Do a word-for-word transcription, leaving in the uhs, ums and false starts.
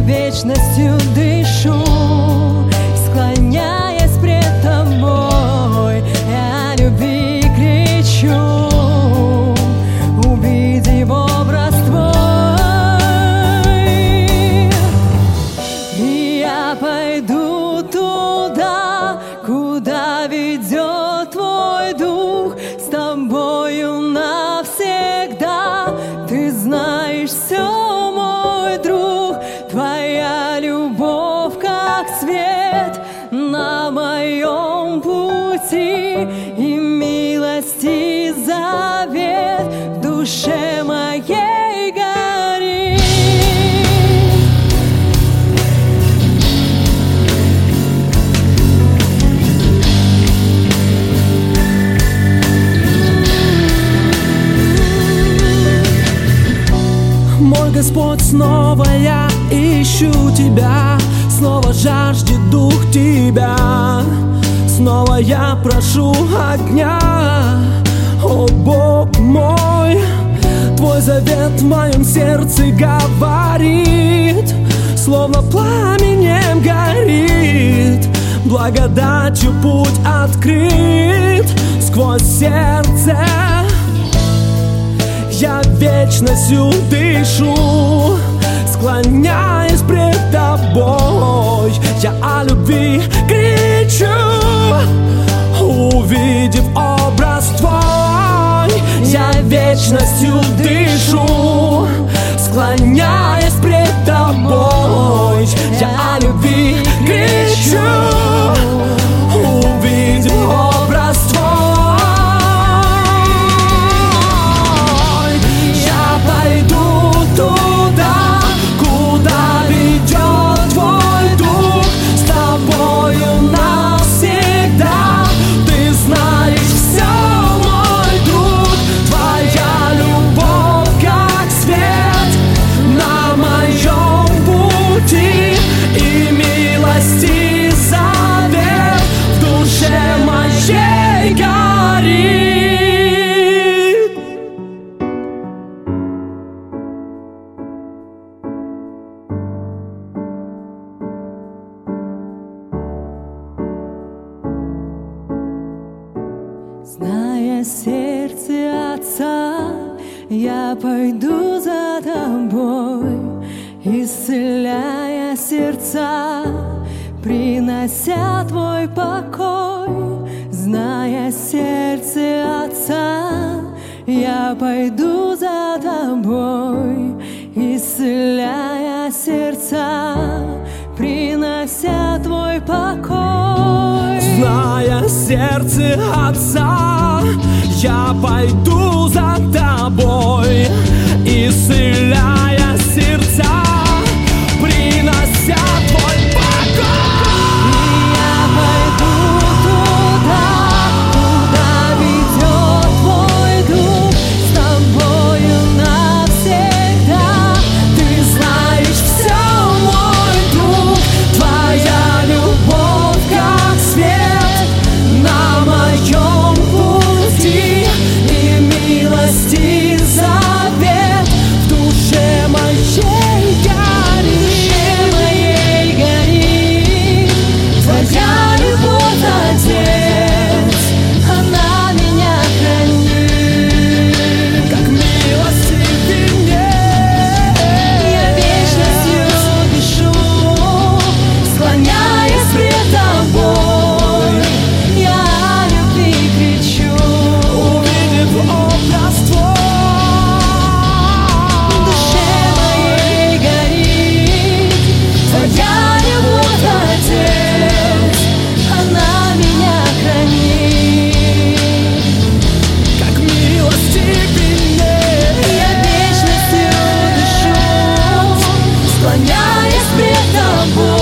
вечностью дышу, склоняясь пред тобой, я о любви кричу, увидев образ твой. И я пойду туда, куда ведет твой дух, с тобою навсегда. Ты знаешь все, мой друг, твоя любовь как свет на моем пути, и милости завет в душе моей горит. Мой Господь, снова я ищу Тебя, снова жаждет дух Тебя, снова я прошу огня. О, Бог мой, Твой завет в моем сердце говорит, словно пламенем горит, благодатью путь открыт сквозь сердце. Я вечностью дышу, склоняясь пред тобой, я о любви кричу, увидев образ твой. Я вечностью дышу, склоняясь пред тобой, я о любви кричу, увидев образ твой. Зная сердце Отца, я пойду за тобой, исцеляя сердца, принося твой покой. Зная сердце Отца, я пойду за тобой, исцеляя сердца, принося твой покой. Зная сердце Отца, я пойду за тобой, исцеляя сердца, принося твой покой. И я пойду туда, куда ведет твой дух, с тобою навсегда. Ты знаешь все, мой друг, твоя любовь как свет на моем пути, и милости завет в душе моей горит. Моей горит твоя любовь, Отец, она меня хранит. Как милостивее Я вечностью дышу, склоняясь пред тобой, я о любви кричу, увидев образ твой. в душе моей горит твоя любовь, Отец, она меня хранит. Как милостивее Я вечностью дышу, склоняясь пред тобой.